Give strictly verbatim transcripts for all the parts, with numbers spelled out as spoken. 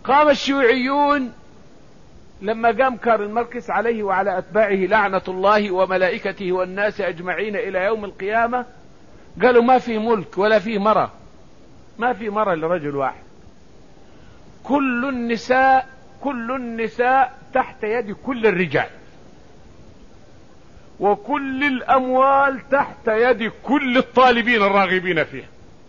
قام الشيوعيون لما قام كارل ماركس عليه وعلى أتباعه لعنة الله وملائكته والناس أجمعين إلى يوم القيامة، قالوا ما في ملك ولا في مرة، ما في مرة لرجل واحد، كل النساء كل النساء تحت يد كل الرجال، وكل الأموال تحت يد كل الطالبين الراغبين فيها.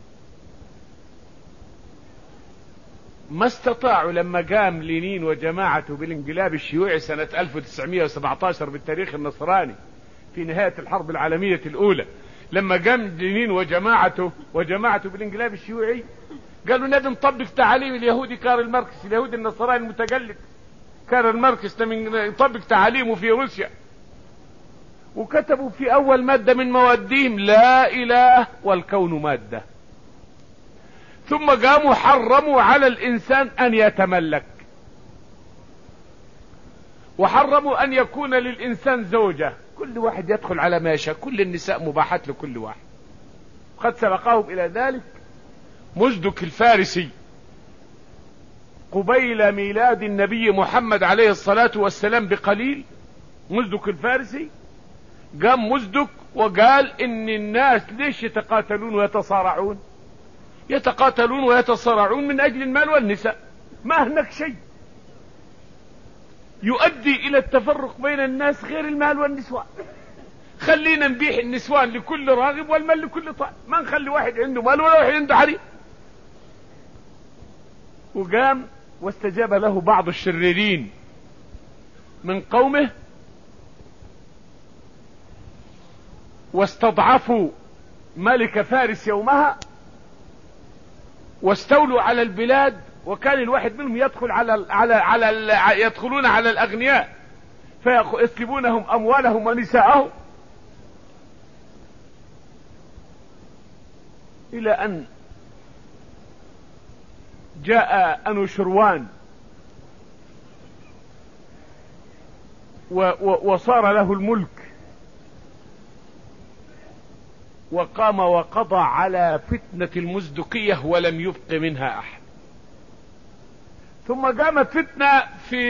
ما استطاعوا لما قام لينين وجماعته بالانقلاب الشيوعي سنة ألف وتسعمائة وسبعة عشر بالتاريخ النصراني في نهاية الحرب العالمية الأولى، لما قام لينين وجماعته وجماعته بالانقلاب الشيوعي قالوا نبي نطبق تعاليم اليهودي كارل ماركس، اليهودي النصراني المتقلد كارل ماركس نطبق تعاليمه في روسيا، وكتبوا في أول مادة من موادهم لا إله والكون مادة. ثم قاموا حرموا على الإنسان أن يتملك، وحرموا أن يكون للإنسان زوجة، كل واحد يدخل على ما يشاء، كل النساء مباحات لكل واحد. قد سبقهم إلى ذلك مزدك الفارسي قبيل ميلاد النبي محمد عليه الصلاة والسلام بقليل. مزدك الفارسي قام مزدك وقال إن الناس ليش يتقاتلون ويتصارعون؟ يتقاتلون ويتصارعون من أجل المال والنساء، ما هناك شيء يؤدي إلى التفرق بين الناس غير المال والنسوان. خلينا نبيح النسوان لكل راغب والمال لكل طالب، ما نخلي واحد عنده مال ولا واحد عنده حريم. وقام واستجاب له بعض الشريرين من قومه واستضعفوا ملك فارس يومها واستولوا على البلاد، وكان الواحد منهم يدخل على على على يدخلون على الأغنياء فيسلبونهم أموالهم ونساءهم، إلى أن جاء أنوشروان وصار له الملك، وقام وقضى على فتنة المزدكية ولم يبق منها أحد. ثم قامت فتنة في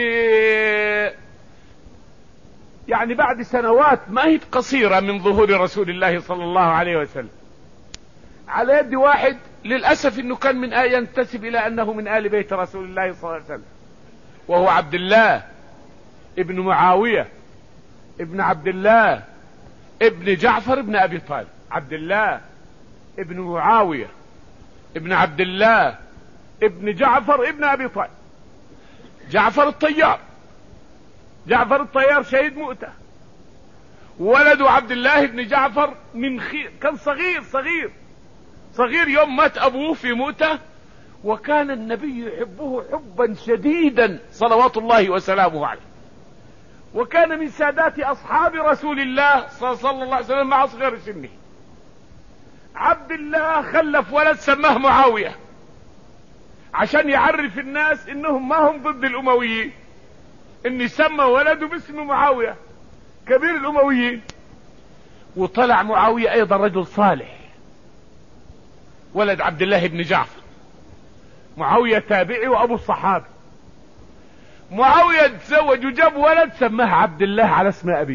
يعني بعد سنوات ما هي قصيرة من ظهور رسول الله صلى الله عليه وسلم، على يد واحد للأسف انه كان من آه ينتسب الى انه من آل بيت رسول الله صلى الله عليه وسلم، وهو عبد الله ابن معاوية ابن عبد الله ابن جعفر ابن ابي طالب. عبد الله ابن معاوية ابن عبد الله ابن جعفر ابن ابي طالب. جعفر الطيار، جعفر الطيار شهيد مؤتة، ولد عبد الله ابن جعفر من خير، كان صغير صغير صغير يوم مات ابوه في مؤتة، وكان النبي يحبه حبا شديدا صلوات الله وسلامه عليه، وكان من سادات اصحاب رسول الله صلى الله عليه وسلم مع صغير سنه. عبد الله خلف ولد سماه معاوية عشان يعرف الناس انهم ما هم ضد الامويين، ان سمى ولده باسم معاوية كبير الامويين. وطلع معاوية ايضا رجل صالح، ولد عبد الله بن جعفر. معاوية تابعي وابو الصحابي. معاوية تزوج وجاب ولد سماه عبد الله على اسم ابيه.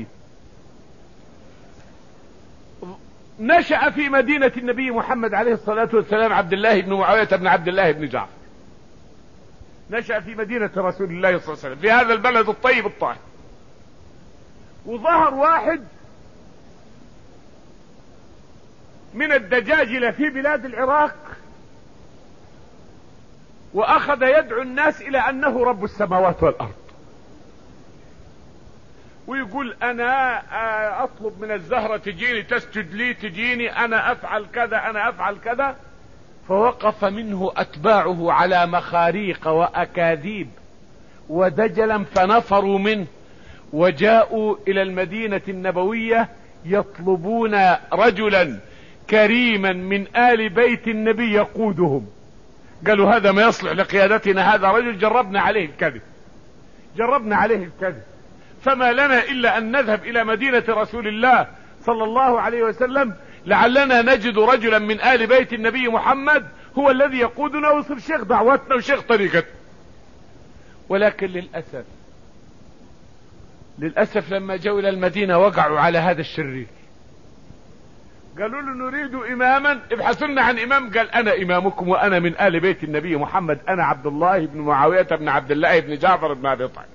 نشأ في مدينة النبي محمد عليه الصلاة والسلام عبد الله بن معاوية بن عبد الله بن جعفر، نشأ في مدينة رسول الله صلى الله عليه وسلم في هذا البلد الطيب الطاهر. وظهر واحد من الدجاجلة في بلاد العراق واخذ يدعو الناس الى انه رب السماوات والارض، ويقول انا اطلب من الزهرة تجيني تسجد لي تجيني، انا افعل كذا انا افعل كذا. فوقف منه اتباعه على مخاريق واكاذيب ودجلا فنفروا منه، وجاءوا الى المدينة النبوية يطلبون رجلا كريما من آل بيت النبي يقودهم. قالوا هذا ما يصلح لقيادتنا، هذا رجل جربنا عليه الكذب جربنا عليه الكذب فما لنا إلا أن نذهب إلى مدينة رسول الله صلى الله عليه وسلم لعلنا نجد رجلا من آل بيت النبي محمد هو الذي يقودنا ويصير شيخ دعوتنا وشيخ طريقتنا. ولكن للأسف للأسف لما جاءوا إلى المدينة وقعوا على هذا الشرير، قالوا له نريد إماما، ابحثوا لنا عن إمام. قال أنا إمامكم وأنا من آل بيت النبي محمد، أنا عبد الله بن معاوية بن عبد الله بن جعفر بن أبي طالب.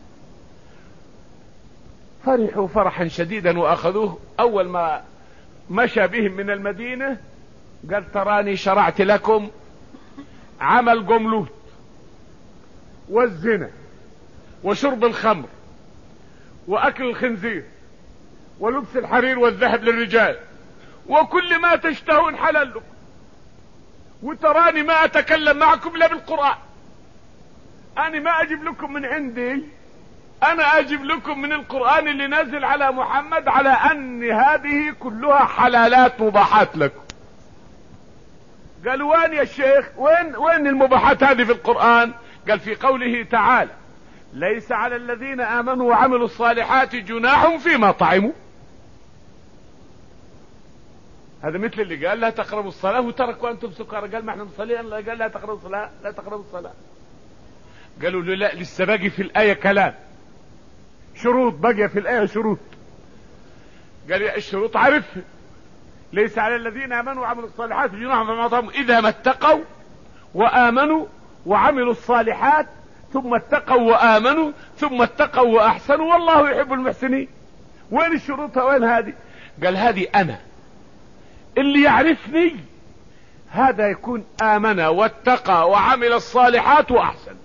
فرحوا فرحا شديدا وأخذوه. أول ما مشى بهم من المدينة قال تراني شرعت لكم عمل قملوت والزنا وشرب الخمر وأكل الخنزير ولبس الحرير والذهب للرجال، وكل ما تشتهون حلال لكم، وتراني ما أتكلم معكم إلا بالقرآن. أنا ما أجيب لكم من عندي، أنا أجيب لكم من القرآن اللي نزل على محمد على أن هذه كلها حلالات مباحات لكم. قالوا وين يا شيخ، وين وين المباحات هذه في القرآن؟ قال في قوله تعالى ليس على الذين آمنوا وعملوا الصالحات جناح فيما طعموا. هذا مثل اللي قال لا تقربوا الصلاة وتركوا أنتم سكارى، قال ما احنا مصلين، قال لا تقربوا الصلاة لا تقربوا الصلاة. قالوا له لا، لسه باقي في الآية كلام، شروط باقي في الآية شروط. قال يا الشروط عرفها، ليس على الذين آمنوا وعملوا الصالحات جناح فيما طعموا إذا ما اتقوا وآمنوا وعملوا الصالحات ثم اتقوا وآمنوا ثم اتقوا وأحسنوا والله يحب المحسنين. وين الشروط وين هذه؟ قال هذه أنا اللي يعرفني هذا يكون آمن واتقى وعمل الصالحات وأحسن.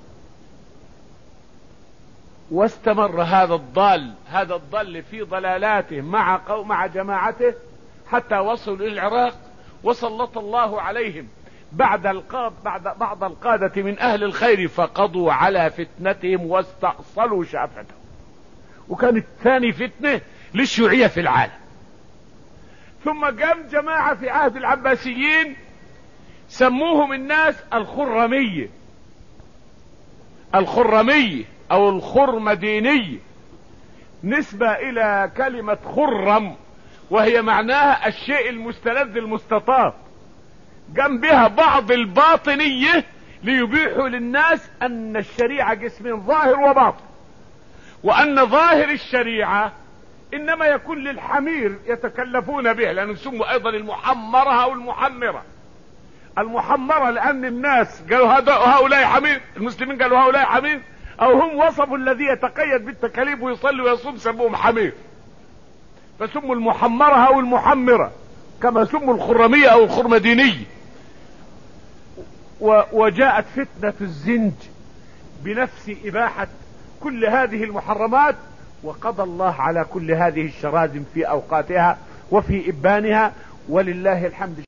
واستمر هذا الضال هذا الضال في ضلالاته مع قوم مع جماعته حتى وصلوا إلى العراق، وسلط الله عليهم بعد القاد بعد بعض القادة من أهل الخير فقضوا على فتنتهم واستأصلوا شافتهم. وكانت ثاني فتنة للشيوعية في العالم. ثم قام جماعة في عهد العباسيين سموهم الناس الخرمية الخرمية او الخرمدينية، نسبة الى كلمة خرم وهي معناها الشيء المستلذ المستطاب. قام بها بعض الباطنية ليبيحوا للناس ان الشريعة قسمين ظاهر وباطن، وان ظاهر الشريعة انما يكون للحمير يتكلفون به، لانه سموا ايضا المحمرة او المحمرة. المحمرة لان الناس قالوا هؤلاء حمير، المسلمين قالوا هؤلاء حمير، او هم وصفوا الذي يتقيد بالتكاليف ويصلي ويصوم سموهم حمير، فسموا المحمرة او المحمرة كما سموا الخرمية او الخرمدينية. وجاءت فتنة الزنج بنفس اباحة كل هذه المحرمات، وقضى الله على كل هذه الشرازم في اوقاتها وفي ابانها، ولله الحمد.